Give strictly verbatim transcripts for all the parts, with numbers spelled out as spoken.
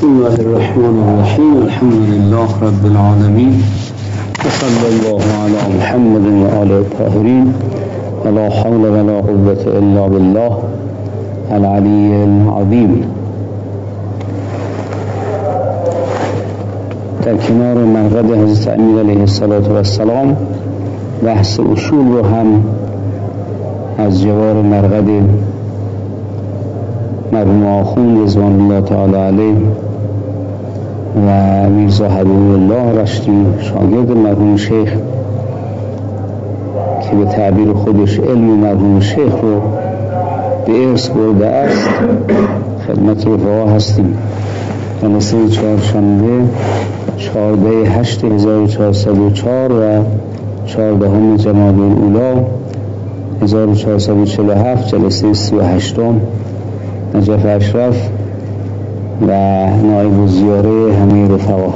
بسم الله الرحمن الرحیم. الحمد لله رب العالمین و صلی الله علی محمد و آله الطاهرین. لا حول ولا قوة الا بالله العلی العظیم. در کنار منقد حضرت امیر علیه السلام بحث اصول رو هم از جوار مرقد مرحوم آخوند رضوان الله تعالی علیه و میرزا حبیب الله رشتی شاگرد مرحوم شیخ که به تعبیر خودش علم مرحوم شیخ رو به ارث برده است خدمت رفقا هستیم. جلسه چهارشنبه چهارده هشت هزار و چهارصد و چهار و چهاردهم جمادی الاولی هزار و چهارصد و چهل و هفت، جلسه سی و هشتم. نجف اشرف و نایب الزیاره همه رفقا.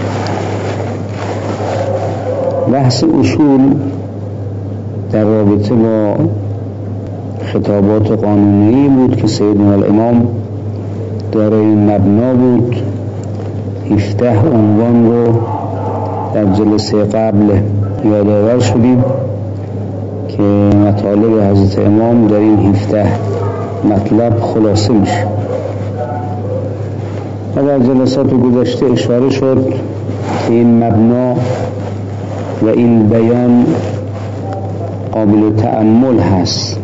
بحث اصول در رابطه با خطابات قانونی بود که سیدنا الامام دارای مبنا بود. هفده عنوان رو در جلسه قبل یادآور شدیم که مطالب حضرت امام در این هفده مطلب خلاصه میشه و در جلسات گذشته اشاره شد که این مبنا و این بیان قابل تأمل هست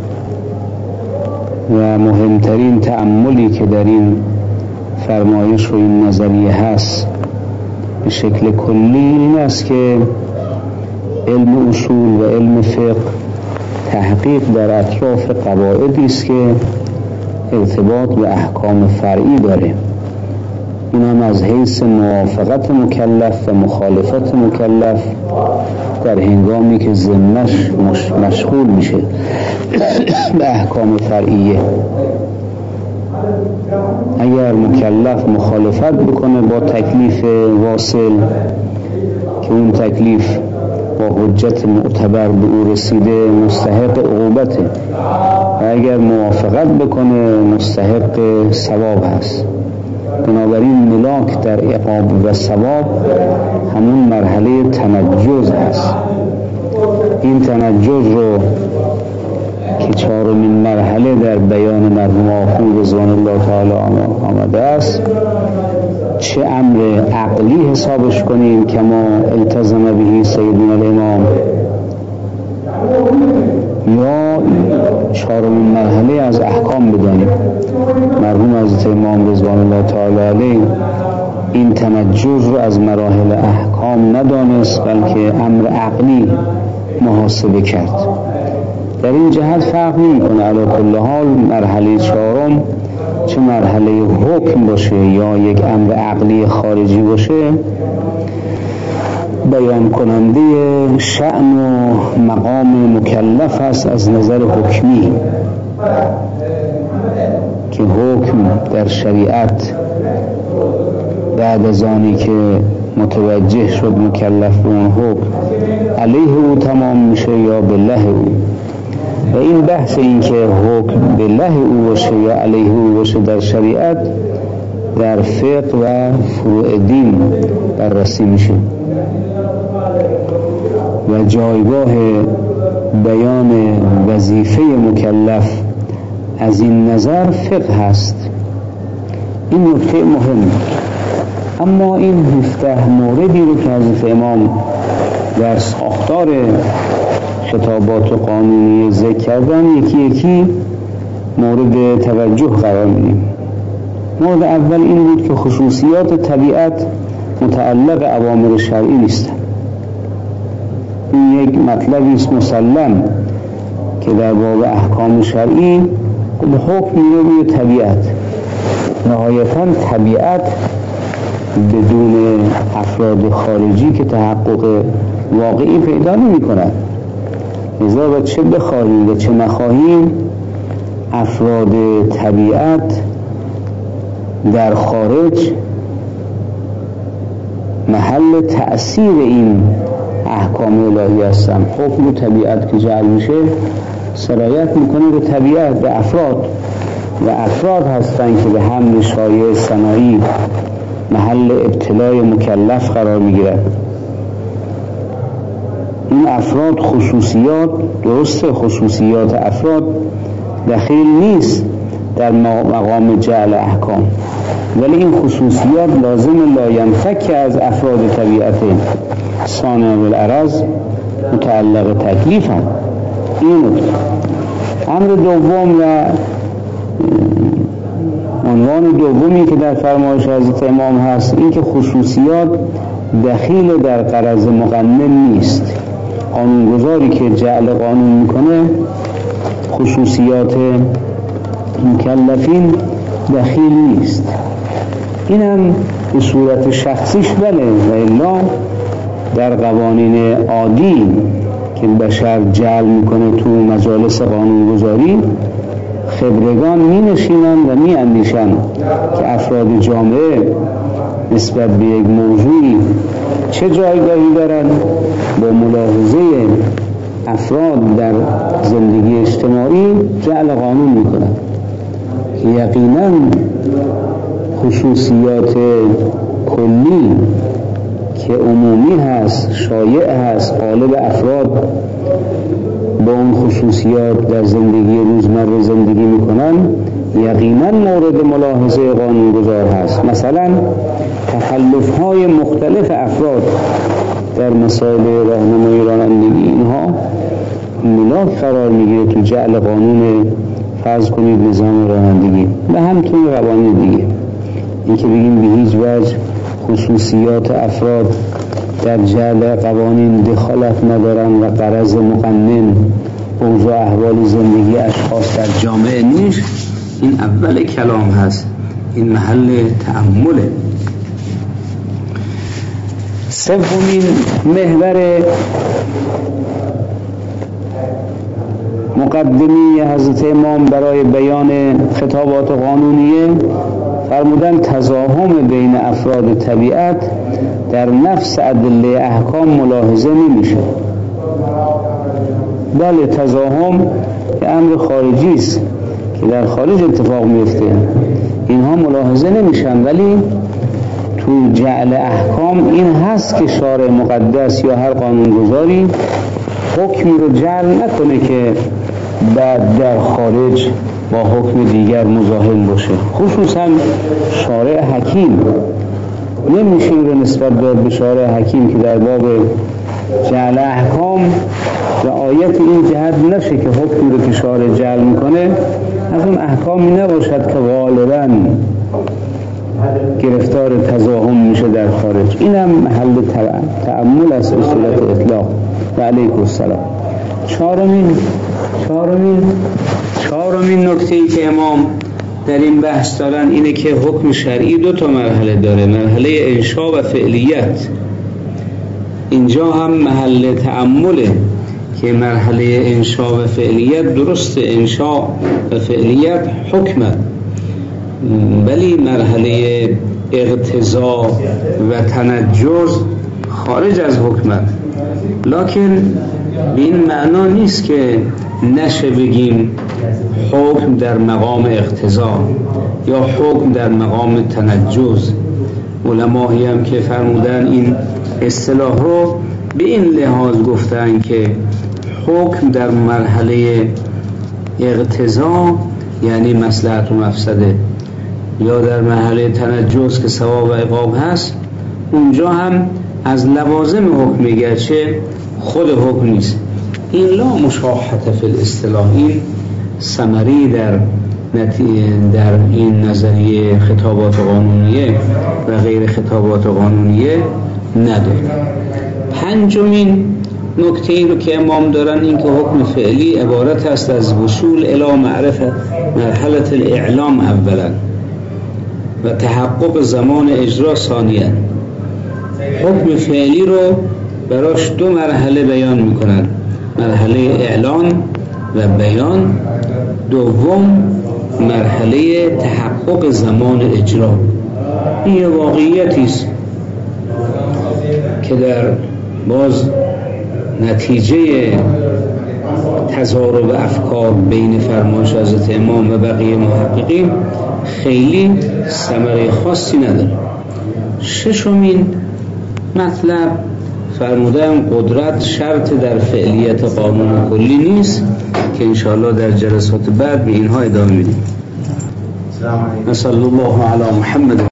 و مهمترین تأملی که در این فرمایش و این نظریه هست به شکل کلی این است که علم اصول و علم فقه تحقیق در اطراف قواعدی است که ارتباط به احکام فرعی داره. این هم از حیث موافقت مکلف و مخالفت مکلف در هنگامی که ذمه‌اش مشغول میشه به احکام فرعیه. اگر مکلف مخالفت بکنه با تکلیف واصل که اون تکلیف با حجت معتبر به او رسیده مستحق عقوبته و اگر موافقت بکنه مستحق ثواب هست. بنابراین ملاک در عقاب و ثواب همون مرحله تنجز هست. این تنجز رو که چهارمین مرحله در بیان مرحوم آخوند رضوان الله تعالی آمده است، چه امر عقلی حسابش کنیم که ما التزم بهی سیدنا الامام، یا چهارمین مرحله از احکام بدانیم. مرحوم حضرت امام رضوان الله تعالی علیه این تنجز رو از مراحل احکام ندانست بلکه امر عقلی محاسبه کرد. در این جهت فرق نمی‌کنه علی کل حال مرحله چهارم چه مرحله حکم باشه یا یک امر عقلی خارجی باشه، بیان کننده شأن و مقام مکلف است از نظر حکمی که حکم در شریعت بعد از آنی که متوجه شد مکلف به اون حکم علیه او تمام میشه یا به له او. و این بحث این که حکم به له او باشه یا علیه او باشه در شریعت در فقه و فروع دین بررسی میشه و جایگاه بیان وظیفه مکلف از این نظر فقه هست. این نکته مهم. اما این هفده موردی رو که حضرت امام در ساختار خطابات قانونی ذکر کردن یکی یکی مورد توجه قرار میدیم. مورد اول این بود که خصوصیات طبیعت متعلق اوامر شرعی نیستن. این یک مطلبی است مسلم که در باب احکام شرعی حکم میره روی طبیعت. نهایتاً طبیعت بدون افراد خارجی که تحقق واقعی پیدا نمی کند. لذا و چه بخواهیم و چه نخواهیم افراد طبیعت در خارج محل تأثیر این احکام الهی هستند. حکم طبیعت که جعل میشه سرایت میکنه به طبیعت، به افراد، و افراد هستند که به حمل شایع صناعی محل ابتلای مکلف قرار میگیرد. این افراد خصوصیات، درسته خصوصیات افراد دخیل نیست در مقام جعل احکام، ولی این خصوصیات لازم لا ینفک از افراد طبیعت صانع العرض متعلق تکلیف هم. این امر دوم و عنوان دومی که در فرمایش حضرت امام هست این که خصوصیات دخیل در غرض مقنن نیست. قانونگذاری که جعل قانون میکنه خصوصیات مکلفین دخیل نیست. این هم به صورت شخصیش بله، و الا در قوانین عادی که بشر جعل میکنه تو مجالس قانونگذاری خبرگان می نشینن و می اندیشن که افراد جامعه نسبت به یک موضوعی چه جایگاهی دارن، با ملاحظه افراد در زندگی اجتماعی جعل قانون می کنن. یقینا خصوصیات کلی که عمومی هست، شایع هست، غالب افراد با اون خصوصیات در زندگی روزمره زندگی میکنن، یقینا مورد ملاحظه قانونگذار هست. مثلا تخلف‌های مختلف افراد در مسائل راهنمایی رانندگی اینها ملاک قرار میگیره تو جعل قانون فرض کنید نظام رانندگی و همطور قوانین دیگه. این که بگیم به هیچ وجه خصوصیات افراد در جعل قوانین دخالت ندارن و غرض مقنن اوضاع احوال زندگی اشخاص در جامعه نیست، این اول کلام هست، این محل تأمله. سومین محور مقدمی حضرت امام برای بیان خطابات قانونیه فرمودن تزاحم بین افراد طبیعت در نفس ادله احکام ملاحظه نمیشه. بله تزاحم یه امر خارجی است که در خارج اتفاق میفته، اینها ملاحظه نمیشن، ولی تو جعل احکام این هست که شارع مقدس یا هر قانونگذاری حکمی رو جعل نکنه که بعد در خارج با حکم دیگر مزاحم باشه. خصوصا شارع حکیم نمیشه رو نسبت داد به شارع حکیم که در باب جعل احکام رعایت این جهت نشه که حکمی رو که شارع جعل میکنه از اون احکامی نباشد که غالبا گرفتار تزاحم میشه در خارج. اینم محل تأمل است به صورت اطلاق. و علیکم السلام. چهارمین چهارمین چهارمین نکته‌ای که امام در این بحث دارن اینه که حکم شرعی دو تا مرحله داره، مرحله انشاء و فعلیت. اینجا هم محل تأمله که مرحله انشاء و فعلیت درست انشاء و فعلیت حکمه، ولی مرحله اقتضا و تنجز خارج از حکمه. لکن به این معنا نیست که نشه بگیم حکم در مقام اقتضا یا حکم در مقام تنجز. علمایی هم که فرمودن این اصطلاح رو به این لحاظ گفتن که حکم در مرحله اقتضا یعنی مصلحت و مفسده، یا در مرحله تنجز که ثواب و عقاب هست، اونجا هم از لوازم حکم گرچه خود حکم نیست. این لا مشاحت فی الاصطلاح، این ثمری در در این نظریه خطابات قانونیه و غیر خطابات قانونیه نداره. پنجمین نکته ای رو که امام دارن این که حکم فعلی عبارت است از وصول الی معرفت مرحله الاعلام اولا و تحقق زمان اجرا ثانیا. حکم فعلی رو براش دو مرحله بیان میکنن، مرحله اعلان و بیان، دوم مرحله تحقق زمان اجرا. این یه واقعیتی است که در باز نتیجه تضارب افکار بین فرمایش حضرت امام و بقیه محققین خیلی ثمره خاصی نداره. ششمین مطلب فرمودم قدرت شرط در فعلیت قانون کلی نیست که انشاءالله در جلسات بعد به اینها ادامه میدیم. نصلی الله علی محمد.